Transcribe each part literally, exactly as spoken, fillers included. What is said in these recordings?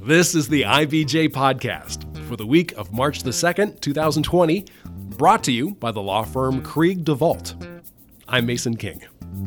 This is the I B J Podcast for the week of March the second, twenty twenty, brought to you by the law firm Krieg DeVault. I'm Mason King.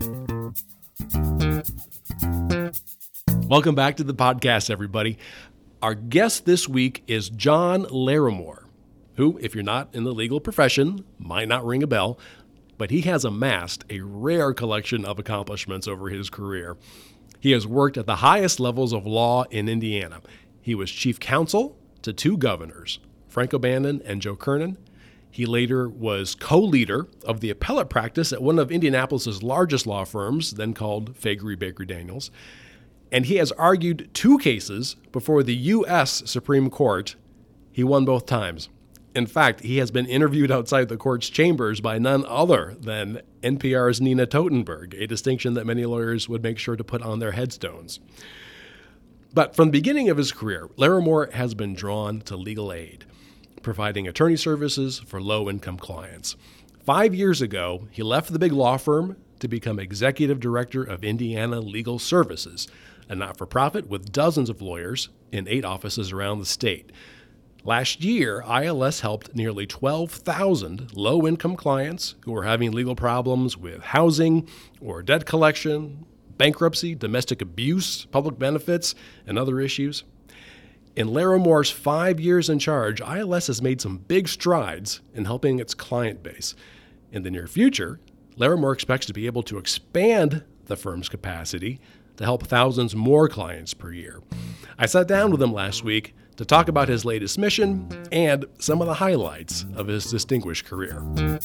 Welcome back to the podcast, everybody. Our guest this week is John Larimore, who, if you're not in the legal profession, might not ring a bell, but he has amassed a rare collection of accomplishments over his career. He has worked at the highest levels of law in Indiana. He was chief counsel to two governors, Frank O'Bannon and Joe Kernan. He later was co-leader of the appellate practice at one of Indianapolis's largest law firms, then called Faegre Bakery Daniels. And he has argued two cases before the U S Supreme Court. He won both times. In fact, he has been interviewed outside the court's chambers by none other than N P R's Nina Totenberg, a distinction that many lawyers would make sure to put on their headstones. But from the beginning of his career, Larimore has been drawn to legal aid, providing attorney services for low-income clients. Five years ago, he left the big law firm to become executive director of Indiana Legal Services, a not-for-profit with dozens of lawyers in eight offices around the state. Last year, I L S helped nearly twelve thousand low-income clients who were having legal problems with housing or debt collection, bankruptcy, domestic abuse, public benefits, and other issues. In Larimore's five years in charge, I L S has made some big strides in helping its client base. In the near future, Larimore expects to be able to expand the firm's capacity to help thousands more clients per year. I sat down with him last week to talk about his latest mission and some of the highlights of his distinguished career.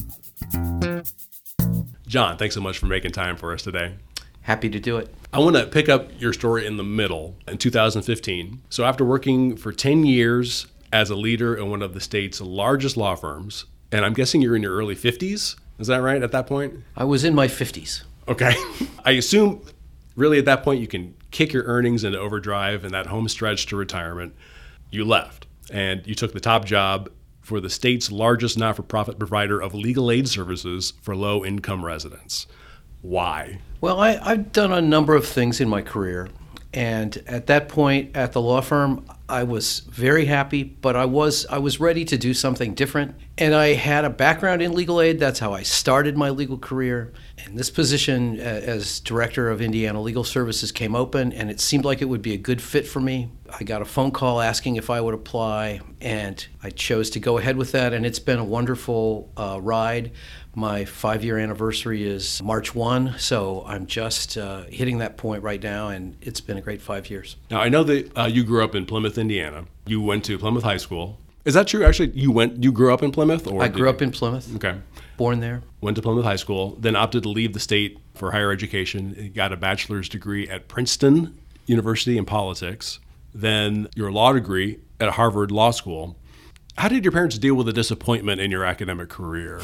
John, thanks so much for making time for us today. Happy to do it. I want to pick up your story in the middle in two thousand fifteen. So after working for ten years as a leader in one of the state's largest law firms, and I'm guessing you're in your early fifties, is that right at that point? I was in my fifties. Okay. I assume really at that point you can kick your earnings into overdrive and that home stretch to retirement. You left and you took the top job for the state's largest not-for-profit provider of legal aid services for low-income residents. Why? Well, I, I've done a number of things in my career. And at that point at the law firm, I was very happy, but I was I was ready to do something different. And I had a background in legal aid. That's how I started my legal career. And this position as director of Indiana Legal Services came open, and it seemed like it would be a good fit for me. I got a phone call asking if I would apply, and I chose to go ahead with that, and it's been a wonderful uh, ride. My five-year anniversary is March first, so I'm just uh, hitting that point right now, and it's been a great five years. Now, I know that uh, you grew up in Plymouth, Indiana. You went to Plymouth High School. Is that true? Actually, you went. You grew up in Plymouth? Or I grew up in Plymouth. Okay. Born there. Went to Plymouth High School, then opted to leave the state for higher education. Got a bachelor's degree at Princeton University in politics. Then your law degree at Harvard Law School. How did your parents deal with the disappointment in your academic career?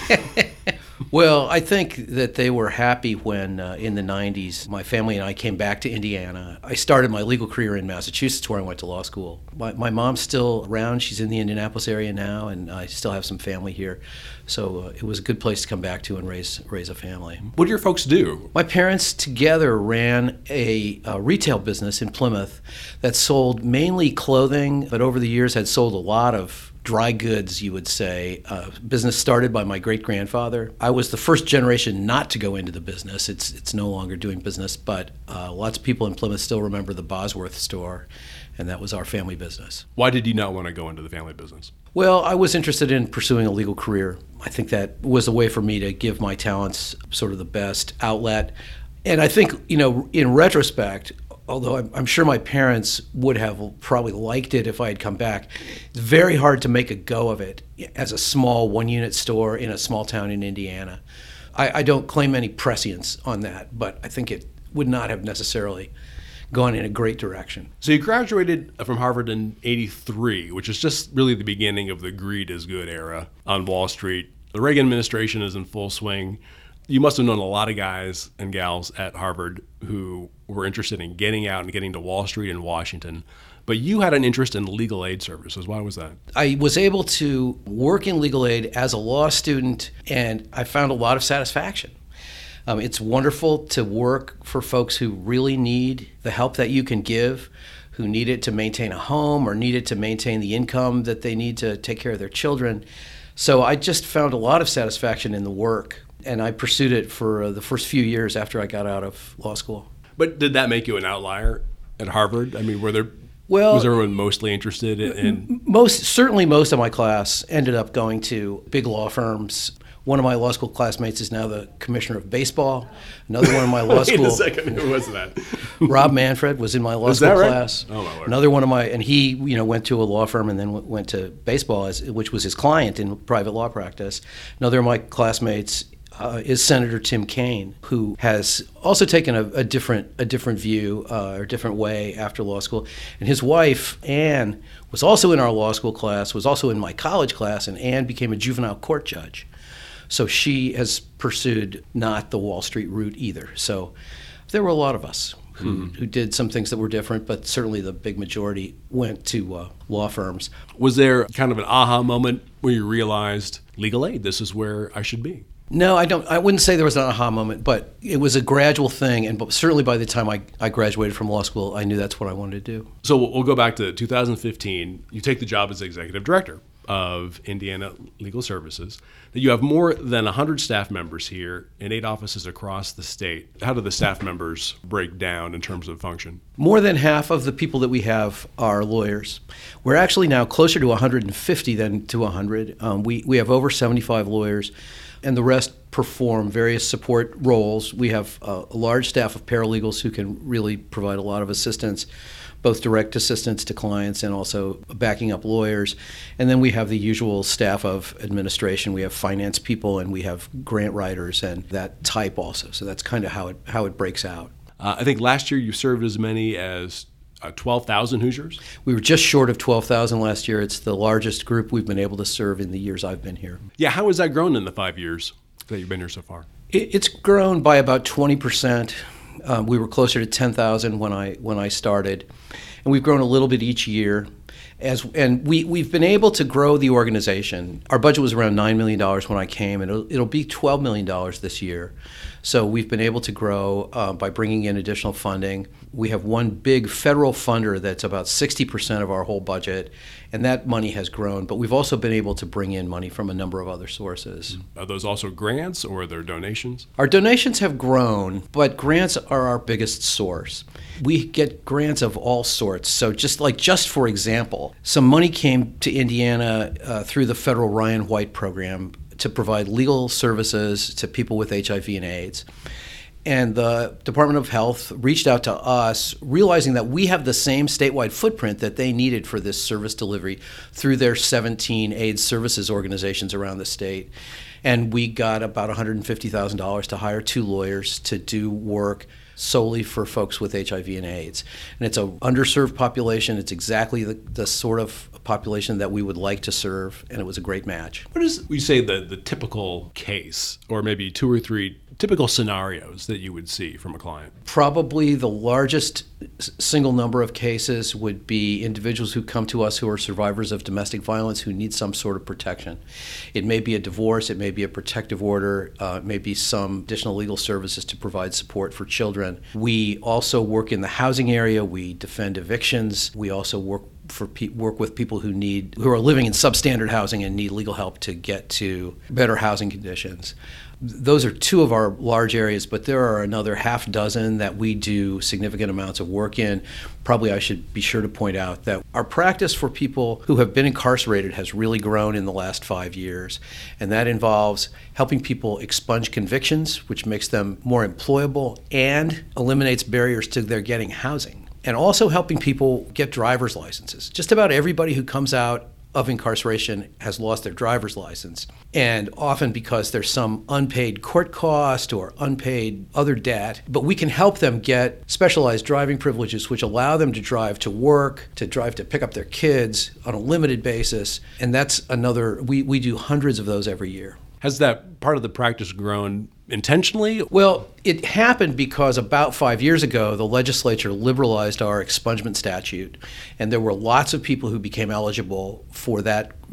Well, I think that they were happy when, uh, in the nineties, my family and I came back to Indiana. I started my legal career in Massachusetts, where I went to law school. My, my mom's still around. She's in the Indianapolis area now, and I still have some family here. So uh, it was a good place to come back to and raise raise a family. What did your folks do? My parents together ran a, a retail business in Plymouth that sold mainly clothing, but over the years had sold a lot of dry goods, you would say. Uh, business started by my great-grandfather. I was the first generation not to go into the business. It's it's no longer doing business, but uh, lots of people in Plymouth still remember the Bosworth store, and that was our family business. Why did you not want to go into the family business? Well, I was interested in pursuing a legal career. I think that was a way for me to give my talents sort of the best outlet. And I think, you know, in retrospect, although I'm, I'm sure my parents would have probably liked it if I had come back, it's very hard to make a go of it as a small one-unit store in a small town in Indiana. I, I don't claim any prescience on that, but I think it would not have necessarily gone in a great direction. So you graduated from Harvard in eighty-three, which is just really the beginning of the greed is good era on Wall Street. The Reagan administration is in full swing. You must have known a lot of guys and gals at Harvard who were interested in getting out and getting to Wall Street in Washington. But you had an interest in legal aid services. Why was that? I was able to work in legal aid as a law student, and I found a lot of satisfaction. Um, it's wonderful to work for folks who really need the help that you can give, who needed to maintain a home or needed to maintain the income that they need to take care of their children. So I just found a lot of satisfaction in the work, and I pursued it for uh, the first few years after I got out of law school. But did that make you an outlier at Harvard? I mean, were there well, was everyone mostly interested in, in most certainly most of my class ended up going to big law firms. One of my law school classmates is now the commissioner of baseball. Another one of my law school. Wait a second, who was that? Rob Manfred was in my law is school that right? class. Oh, my Lord. Another one of my, and he, you know, went to a law firm and then w- went to baseball, as, which was his client in private law practice. Another of my classmates uh, is Senator Tim Kaine, who has also taken a, a different a different view uh, or different way after law school. And his wife, Anne, was also in our law school class, was also in my college class, and Anne became a juvenile court judge. So she has pursued not the Wall Street route either. So there were a lot of us who, mm. who did some things that were different, but certainly the big majority went to uh, law firms. Was there kind of an aha moment where you realized legal aid, this is where I should be? No, I don't. I wouldn't say there was an aha moment, but it was a gradual thing. And certainly by the time I, I graduated from law school, I knew that's what I wanted to do. So we'll go back to two thousand fifteen. You take the job as executive director of Indiana Legal Services. That you have more than one hundred staff members here in eight offices across the state. How do the staff members break down in terms of function? More than half of the people that we have are lawyers. We're actually now closer to one hundred fifty than to one hundred. Um, we, we have over seventy-five lawyers, and the rest perform various support roles. We have a, a large staff of paralegals who can really provide a lot of assistance, both direct assistance to clients and also backing up lawyers. And then we have the usual staff of administration. We have finance people and we have grant writers and that type also. So that's kind of how it how it breaks out. Uh, I think last year you served as many as uh, twelve thousand Hoosiers? We were just short of twelve thousand last year. It's the largest group we've been able to serve in the years I've been here. Yeah, how has that grown in the five years that you've been here so far? It, it's grown by about twenty percent. Um, we were closer to ten thousand when I when I started, and we've grown a little bit each year. As and we we've been able to grow the organization. Our budget was around nine million dollars when I came, and it'll, it'll be twelve million dollars this year. So we've been able to grow uh, by bringing in additional funding. We have one big federal funder that's about sixty percent of our whole budget, and that money has grown. But we've also been able to bring in money from a number of other sources. Are those also grants or are there donations? Our donations have grown, but grants are our biggest source. We get grants of all sorts. So just like, just for example, some money came to Indiana uh, through the federal Ryan White program to provide legal services to people with H I V and AIDS. And the Department of Health reached out to us, realizing that we have the same statewide footprint that they needed for this service delivery through their seventeen AIDS services organizations around the state. And we got about one hundred fifty thousand dollars to hire two lawyers to do work solely for folks with H I V and AIDS. And it's an underserved population. It's exactly the, the sort of population that we would like to serve, and it was a great match. What is, you say, the, the typical case, or maybe two or three typical scenarios that you would see from a client? Probably the largest single number of cases would be individuals who come to us who are survivors of domestic violence who need some sort of protection. It may be a divorce, it may be a protective order, uh, it may be some additional legal services to provide support for children. We also work in the housing area, we defend evictions, we also work for pe- work with people who need who are living in substandard housing and need legal help to get to better housing conditions. Those are two of our large areas, but there are another half dozen that we do significant amounts of work in. Probably I should be sure to point out that our practice for people who have been incarcerated has really grown in the last five years, and that involves helping people expunge convictions, which makes them more employable and eliminates barriers to their getting housing. And also helping people get driver's licenses. Just about everybody who comes out of incarceration has lost their driver's license, and often because there's some unpaid court cost or unpaid other debt. But we can help them get specialized driving privileges which allow them to drive to work, to drive to pick up their kids on a limited basis, and that's another, we, we do hundreds of those every year. Has that part of the practice grown intentionally? Well, it happened because about five years ago, the legislature liberalized our expungement statute, and there were lots of people who became eligible for that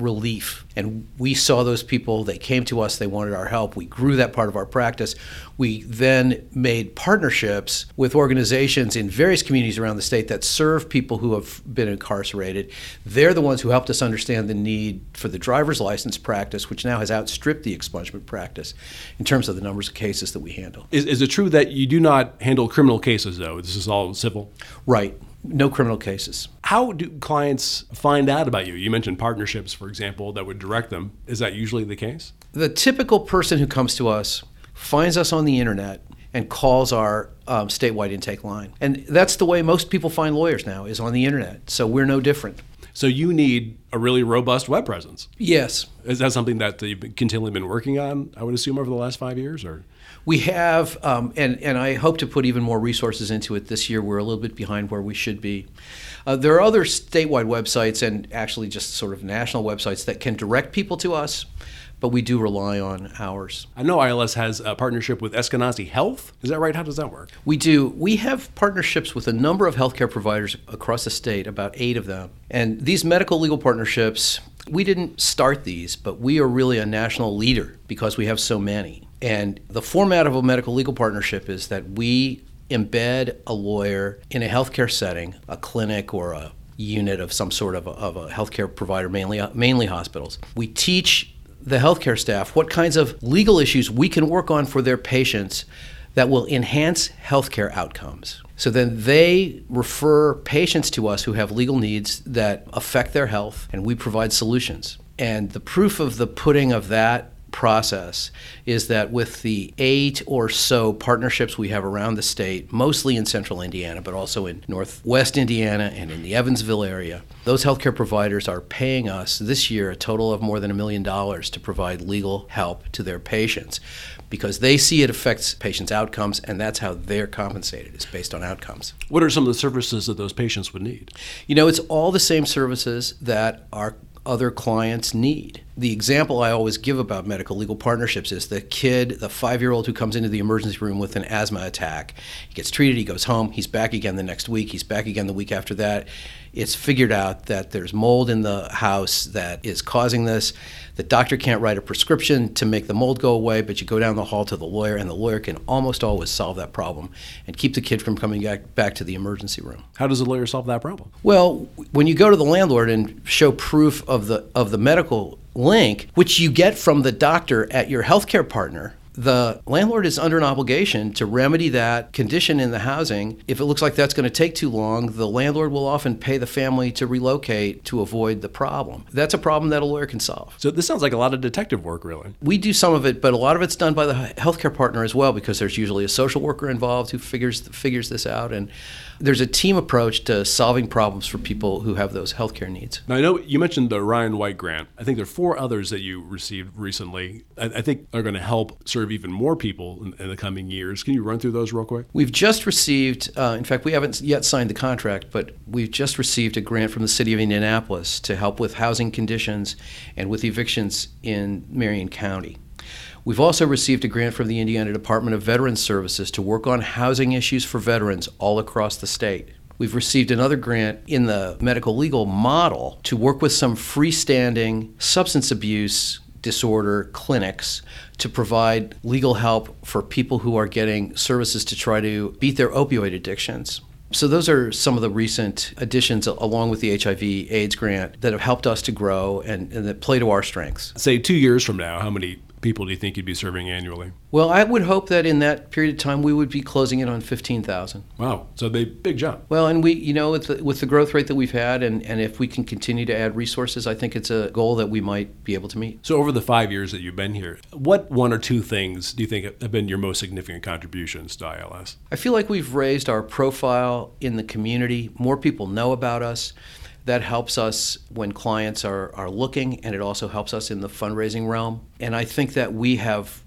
relief. And we saw those people, they came to us, they wanted our help. We grew that part of our practice. We then made partnerships with organizations in various communities around the state that serve people who have been incarcerated. They're the ones who helped us understand the need for the driver's license practice, which now has outstripped the expungement practice in terms of the numbers of cases that we handle. Is, is it true that you do not handle criminal cases, though? This is all civil? Right. No criminal cases. How do clients find out about you? You mentioned partnerships, for example, that would direct them. Is that usually the case? The typical person who comes to us finds us on the internet and calls our um, statewide intake line. And that's the way most people find lawyers now, is on the internet. So we're no different. So you need a really robust web presence. Yes. Is that something that you've continually been working on, I would assume, over the last five years? Or we have, um, and, and I hope to put even more resources into it this year. We're a little bit behind where we should be. Uh, there are other statewide websites and actually just sort of national websites that can direct people to us, but we do rely on ours. I know I L S has a partnership with Eskenazi Health. Is that right? How does that work? We do. We have partnerships with a number of healthcare providers across the state, about eight of them. And these medical legal partnerships, we didn't start these, but we are really a national leader because we have so many. And the format of a medical legal partnership is that we embed a lawyer in a healthcare setting, a clinic or a unit of some sort of a, of a healthcare provider, mainly mainly hospitals. We teach the healthcare staff what kinds of legal issues we can work on for their patients that will enhance healthcare outcomes. So then they refer patients to us who have legal needs that affect their health, and we provide solutions. And the proof of the pudding of that process is that with the eight or so partnerships we have around the state, mostly in central Indiana, but also in northwest Indiana and in the Evansville area, those healthcare providers are paying us this year a total of more than a million dollars to provide legal help to their patients because they see it affects patients' outcomes, and that's how they're compensated, is based on outcomes. What are some of the services that those patients would need? You know, it's all the same services that our other clients need. The example I always give about medical legal partnerships is the kid, the five-year-old who comes into the emergency room with an asthma attack. He gets treated, he goes home, he's back again the next week, he's back again the week after that. It's figured out that there's mold in the house that is causing this. The doctor can't write a prescription to make the mold go away, but you go down the hall to the lawyer, and the lawyer can almost always solve that problem and keep the kid from coming back, back to the emergency room. How does the lawyer solve that problem? Well, when you go to the landlord and show proof of the of the medical link, which you get from the doctor at your healthcare partner, the landlord is under an obligation to remedy that condition in the housing. If it looks like that's going to take too long, the landlord will often pay the family to relocate to avoid the problem. That's a problem that a lawyer can solve. So this sounds like a lot of detective work, really. We do some of it, but a lot of it's done by the healthcare partner as well, because there's usually a social worker involved who figures figures this out, and there's a team approach to solving problems for people who have those healthcare needs. Now, I know you mentioned the Ryan White grant. I think there are four others that you received recently. I, I think are going to help serve even more people in, in the coming years. Can you run through those real quick? We've just received, uh, in fact, we haven't yet signed the contract, but we've just received a grant from the city of Indianapolis to help with housing conditions and with evictions in Marion County. We've also received a grant from the Indiana Department of Veterans Services to work on housing issues for veterans all across the state. We've received another grant in the medical legal model to work with some freestanding substance abuse disorder clinics to provide legal help for people who are getting services to try to beat their opioid addictions. So those are some of the recent additions, along with the H I V AIDS grant, that have helped us to grow and, and that play to our strengths. Say two years from now, how many people do you think you'd be serving annually? Well, I would hope that in that period of time we would be closing in on fifteen thousand. Wow, so they big jump. Well, and we, you know, with the, with the growth rate that we've had, and, and if we can continue to add resources, I think it's a goal that we might be able to meet. So over the five years that you've been here, what one or two things do you think have been your most significant contributions to I L S? I feel like we've raised our profile in the community. More people know about us. That helps us when clients are, are looking, and it also helps us in the fundraising realm. And I think that we have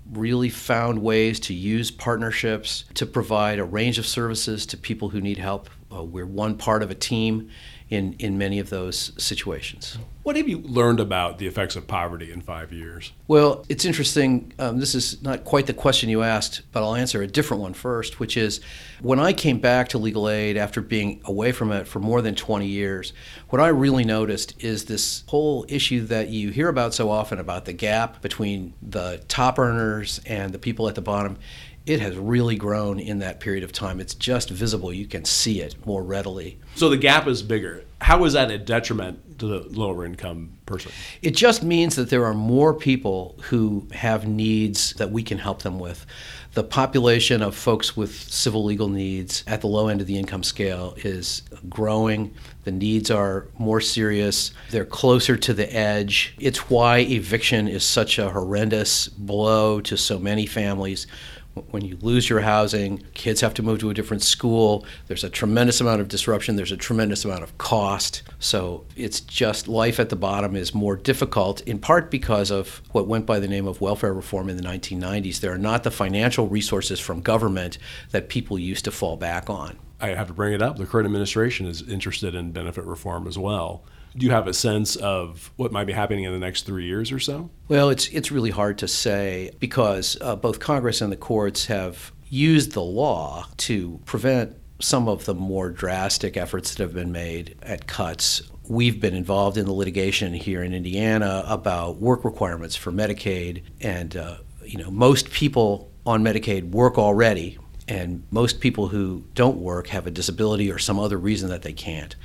really found ways to use partnerships to provide a range of services to people who need help. Uh, we're one part of a team in, in many of those situations. What have you learned about the effects of poverty in five years? Well, it's interesting. Um, this is not quite the question you asked, but I'll answer a different one first, which is when I came back to legal aid after being away from it for more than twenty years, what I really noticed is this whole issue that you hear about so often about the gap between the top earners and the people at the bottom. It has really grown in that period of time. It's just visible. You can see it more readily. So the gap is bigger. How is that a detriment to the lower income person? It just means that there are more people who have needs that we can help them with. The population of folks with civil legal needs at the low end of the income scale is growing. The needs are more serious. They're closer to the edge. It's why eviction is such a horrendous blow to so many families. When you lose your housing, kids have to move to a different school. There's a tremendous amount of disruption. There's a tremendous amount of cost. So it's just life at the bottom is more difficult, in part because of what went by the name of welfare reform in the nineteen nineties. There are not the financial resources from government that people used to fall back on. I have to bring it up. The current administration is interested in benefit reform as well. Do you have a sense of what might be happening in the next three years or so? Well, it's it's really hard to say because uh, both Congress and the courts have used the law to prevent some of the more drastic efforts that have been made at cuts. We've been involved in the litigation here in Indiana about work requirements for Medicaid, and uh, you know, most people on Medicaid work already, and most people who don't work have a disability or some other reason that they can't.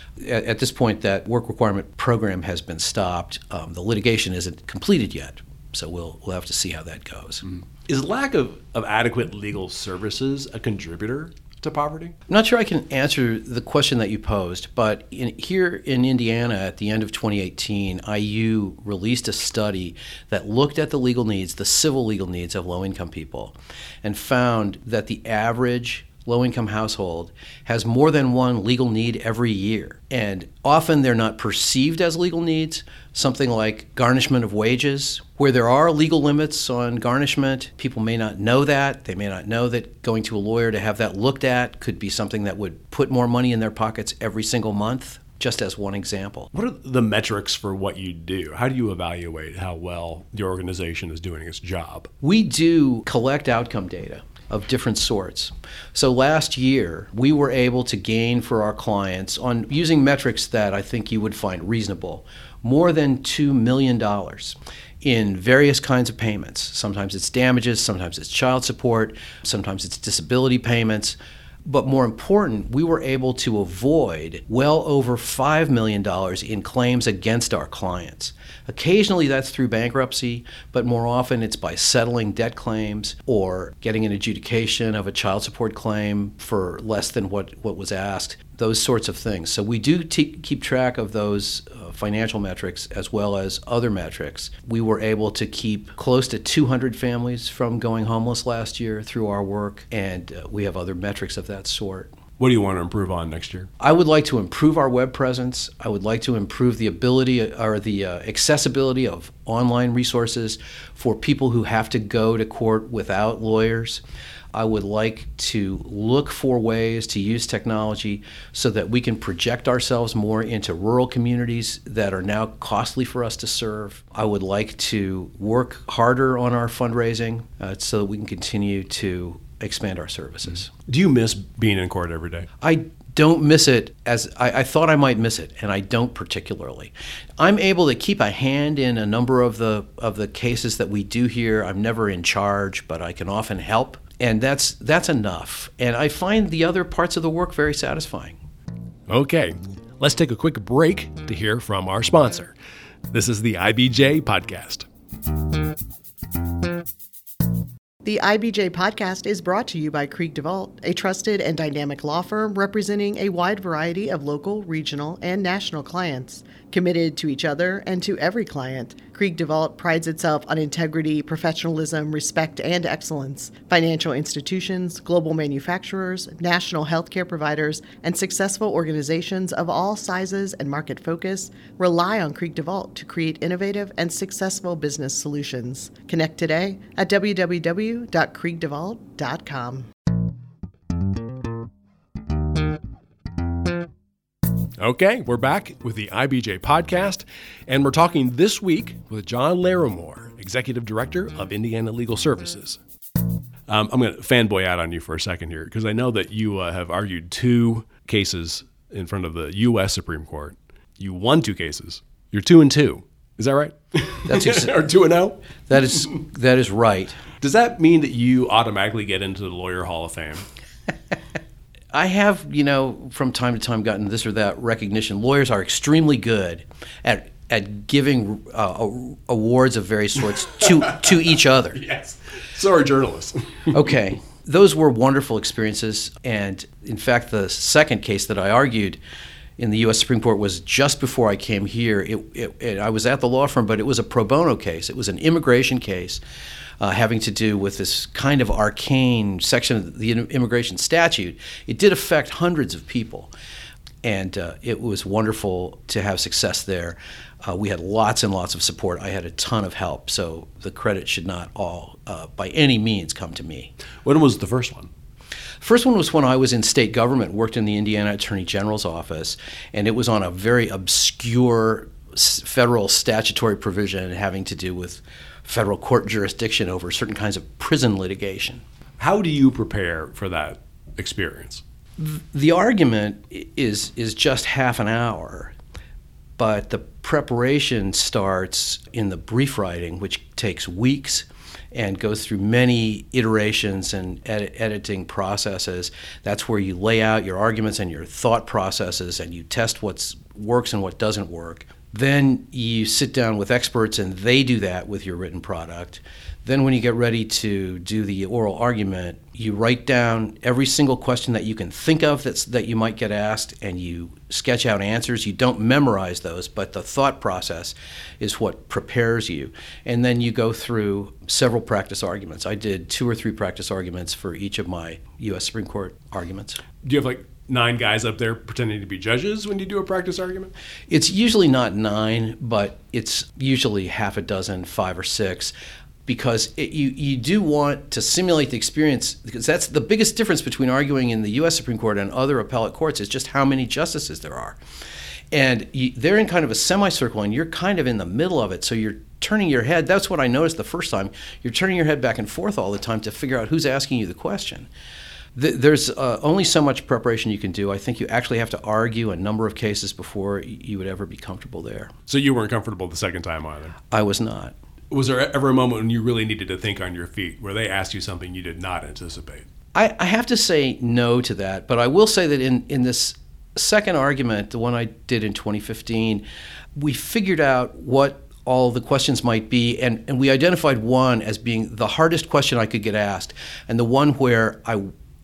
At this point, that work requirement program has been stopped. Um, the litigation isn't completed yet, so we'll we'll have to see how that goes. Mm-hmm. Is lack of, of adequate legal services a contributor to poverty? I'm not sure I can answer the question that you posed, but in, here in Indiana at the end of twenty eighteen, I U released a study that looked at the legal needs, the civil legal needs of low-income people, and found that the average low-income household has more than one legal need every year. And often they're not perceived as legal needs, something like garnishment of wages. Where there are legal limits on garnishment, people may not know that. They may not know that going to a lawyer to have that looked at could be something that would put more money in their pockets every single month, just as one example. What are the metrics for what you do? How do you evaluate how well the organization is doing its job? We do collect outcome data of different sorts. So last year, we were able to gain for our clients, on using metrics that I think you would find reasonable, more than two million dollars in various kinds of payments. Sometimes it's damages, sometimes it's child support, sometimes it's disability payments. But more important, we were able to avoid well over five million dollars in claims against our clients. Occasionally that's through bankruptcy, but more often it's by settling debt claims or getting an adjudication of a child support claim for less than what, what was asked, those sorts of things. So we do t- keep track of those uh, financial metrics as well as other metrics. We were able to keep close to two hundred families from going homeless last year through our work, and uh, we have other metrics of that sort. What do you want to improve on next year? I would like to improve our web presence. I would like to improve the ability or the uh, accessibility of online resources for people who have to go to court without lawyers. I would like to look for ways to use technology so that we can project ourselves more into rural communities that are now costly for us to serve. I would like to work harder on our fundraising uh, so that we can continue to expand our services. Do you miss being in court every day? I don't miss it as I, I thought I might miss it, and I don't particularly. I'm able to keep a hand in a number of the of the cases that we do here. I'm never in charge, but I can often help, and that's that's enough. And I find the other parts of the work very satisfying. Okay, let's take a quick break to hear from our sponsor. This is the I B J Podcast. The I B J Podcast is brought to you by Krieg DeVault, a trusted and dynamic law firm representing a wide variety of local, regional, and national clients. Committed to each other and to every client, Krieg DeVault prides itself on integrity, professionalism, respect, and excellence. Financial institutions, global manufacturers, national healthcare providers, and successful organizations of all sizes and market focus rely on Krieg DeVault to create innovative and successful business solutions. Connect today at w w w dot krieg devault dot com. Okay, we're back with the I B J podcast, and we're talking this week with John Larimore, Executive Director of Indiana Legal Services. Um, I'm going to fanboy out on you for a second here, because I know that you uh, have argued two cases in front of the U S Supreme Court. You won two cases. You're two and two. Is that right? That's ex- or two and oh? That is that is right. Does that mean that you automatically get into the Lawyer Hall of Fame? I have, you know, from time to time gotten this or that recognition. Lawyers are extremely good at at giving uh, awards of various sorts to to each other. Yes. So are journalists. Okay. Those were wonderful experiences. And in fact, the second case that I argued in the U S Supreme Court was just before I came here. It, it, it, I was at the law firm, but it was a pro bono case. It was an immigration case uh, having to do with this kind of arcane section of the immigration statute. It did affect hundreds of people, and uh, it was wonderful to have success there. Uh, we had lots and lots of support. I had a ton of help, so the credit should not all, uh, by any means, come to me. When was the first one? First one was when I was in state government, worked in the Indiana Attorney General's office, and it was on a very obscure federal statutory provision having to do with federal court jurisdiction over certain kinds of prison litigation. How do you prepare for that experience? The argument is is just half an hour, but the preparation starts in the brief writing, which takes weeks and goes through many iterations and edit, editing processes. That's where you lay out your arguments and your thought processes, and you test what works and what doesn't work. Then you sit down with experts, and they do that with your written product. Then when you get ready to do the oral argument, you write down every single question that you can think of that's, that you might get asked, and you sketch out answers. You don't memorize those, but the thought process is what prepares you. And then you go through several practice arguments. I did two or three practice arguments for each of my U S Supreme Court arguments. Do you have like nine guys up there pretending to be judges when you do a practice argument? It's usually not nine, but it's usually half a dozen, five or six. Because it, you, you do want to simulate the experience, because that's the biggest difference between arguing in the U S Supreme Court and other appellate courts is just how many justices there are. And you, they're in kind of a semicircle, and you're kind of in the middle of it, so you're turning your head. That's what I noticed the first time. You're turning your head back and forth all the time to figure out who's asking you the question. There's uh, only so much preparation you can do. I think you actually have to argue a number of cases before you would ever be comfortable there. So you weren't comfortable the second time either? I was not. Was there ever a moment when you really needed to think on your feet, where they asked you something you did not anticipate? I, I have to say no to that, but I will say that in, in this second argument, the one I did in twenty fifteen, we figured out what all the questions might be, and, and we identified one as being the hardest question I could get asked, and the one where I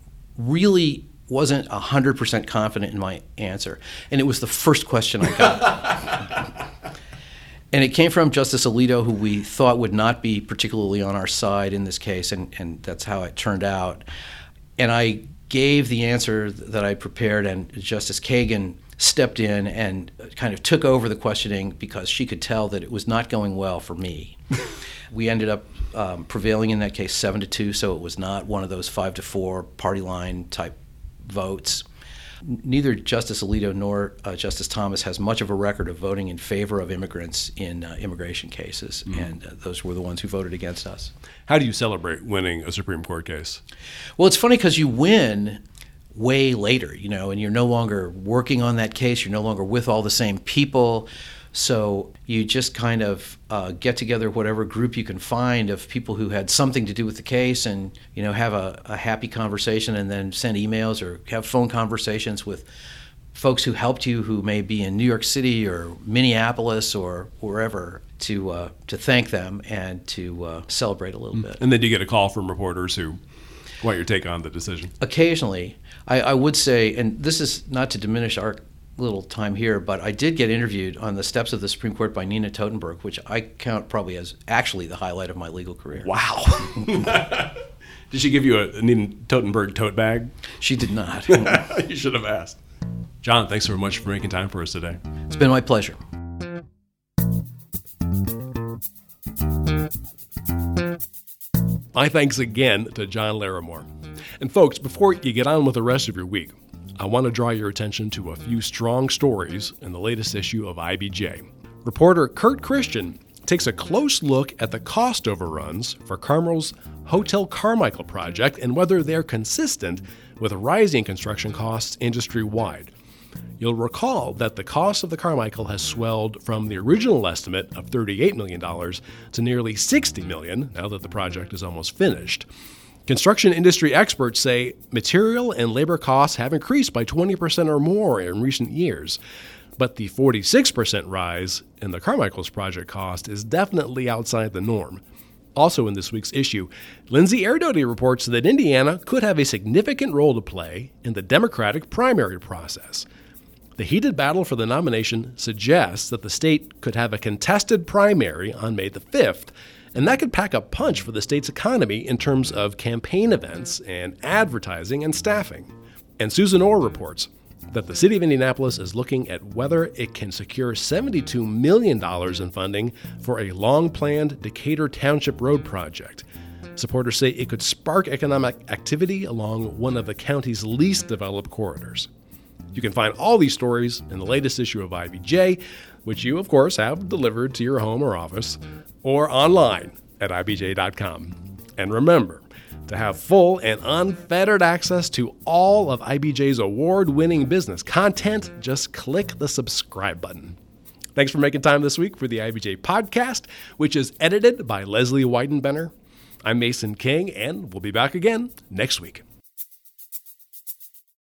really wasn't one hundred percent confident in my answer. And it was the first question I got. And it came from Justice Alito, who we thought would not be particularly on our side in this case, and, and that's how it turned out. And I gave the answer that I prepared, and Justice Kagan stepped in and kind of took over the questioning because she could tell that it was not going well for me. We ended up um, prevailing in that case seven to two, so it was not one of those five to four party line type votes. Neither Justice Alito nor uh, Justice Thomas has much of a record of voting in favor of immigrants in uh, immigration cases, mm-hmm. and uh, those were the ones who voted against us. How do you celebrate winning a Supreme Court case? Well, it's funny because you win way later, you know, and you're no longer working on that case. You're no longer with all the same people. So you just kind of uh, get together whatever group you can find of people who had something to do with the case, and you know have a, a happy conversation, and then send emails or have phone conversations with folks who helped you, who may be in New York City or Minneapolis or wherever, to uh, to thank them and to uh, celebrate a little mm-hmm. bit. And then you get a call from reporters who want your take on the decision. Occasionally, I, I would say, and this is not to diminish our little time here, but I did get interviewed on the steps of the Supreme Court by Nina Totenberg, which I count probably as actually the highlight of my legal career. Wow. Did she give you a Nina Totenberg tote bag? She did not. You should have asked. John, thanks so much for making time for us today. It's been my pleasure. My thanks again to John Larimore. And folks, before you get on with the rest of your week, I want to draw your attention to a few strong stories in the latest issue of I B J. Reporter Kurt Christian takes a close look at the cost overruns for Carmel's Hotel Carmichael project and whether they're consistent with rising construction costs industry-wide. You'll recall that the cost of the Carmichael has swelled from the original estimate of thirty-eight million dollars to nearly sixty million dollars now that the project is almost finished. Construction industry experts say material and labor costs have increased by twenty percent or more in recent years, but the forty-six percent rise in the Carmichael's project cost is definitely outside the norm. Also in this week's issue, Lindsay Erdotti reports that Indiana could have a significant role to play in the Democratic primary process. The heated battle for the nomination suggests that the state could have a contested primary on May the fifth, and that could pack a punch for the state's economy in terms of campaign events and advertising and staffing. And Susan Orr reports that the city of Indianapolis is looking at whether it can secure seventy-two million dollars in funding for a long-planned Decatur Township Road project. Supporters say it could spark economic activity along one of the county's least developed corridors. You can find all these stories in the latest issue of I B J, which you, of course, have delivered to your home or office, or online at I B J dot com. And remember, to have full and unfettered access to all of I B J's award-winning business content, just click the subscribe button. Thanks for making time this week for the I B J podcast, which is edited by Leslie Weidenbenner. I'm Mason King, and we'll be back again next week.